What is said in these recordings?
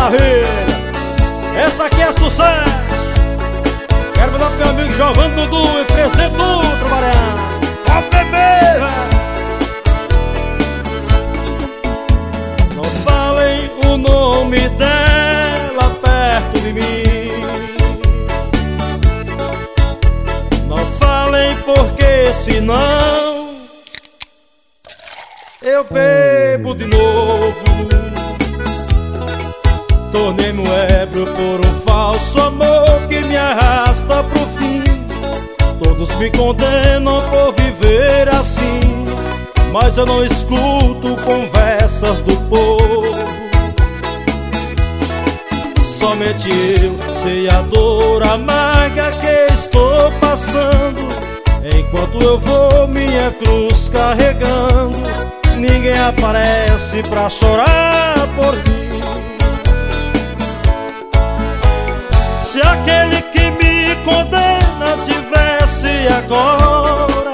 maravilha! Essa aqui é sucesso! Quero mandar pro meu amigo Giovanni Dudu e presidente do Trabalhando. Ó bebê! Não falem o nome dela perto de mim. Não falem porque senão eu bebo de novo. Tornei-me um ébrio por um falso amor que me arrasta pro fim. Todos me condenam por viver assim, mas eu não escuto conversas do povo. Somente eu sei a dor amarga que estou passando, enquanto eu vou minha cruz carregando. Ninguém aparece pra chorar por mim. Se aquele que me condena tivesse agora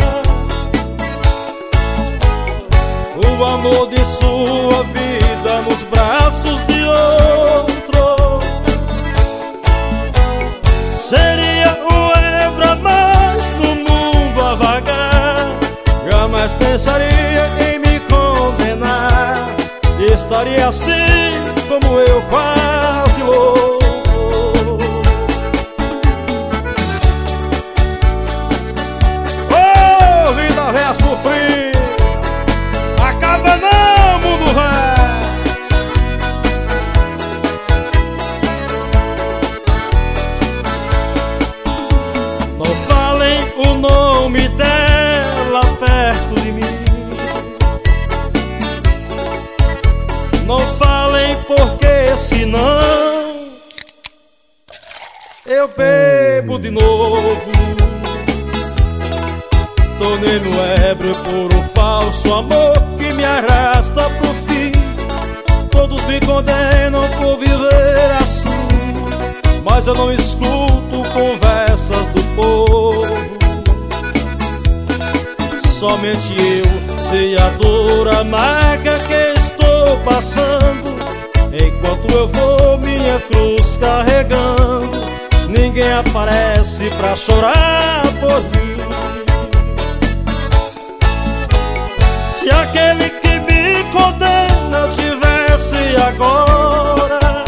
o amor de sua vida nos braços de outro, seria um ébrio a mais no mundo a vagar. Jamais pensaria em me condenar, estaria assim como eu, quase louco. Venha sofrer, acaba não, mundo vai. Não falem o nome dela perto de mim. Não falem porque senão eu bebo de novo. Tornei-me um ébrio por um falso amor que me arrasta pro fim. Todos me condenam por viver assim, mas eu não escuto conversas do povo. Somente eu sei a dor amarga que estou passando, enquanto eu vou minha cruz carregando. Ninguém aparece pra chorar por mim. Se aquele que me condena tivesse agora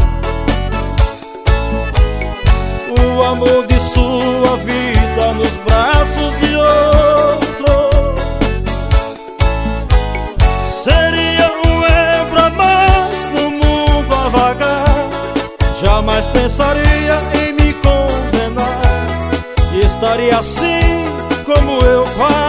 o amor de sua vida nos braços de outro, seria um ébrio a mais no mundo a vagar. Jamais pensaria em me condenar, estaria assim como eu, quase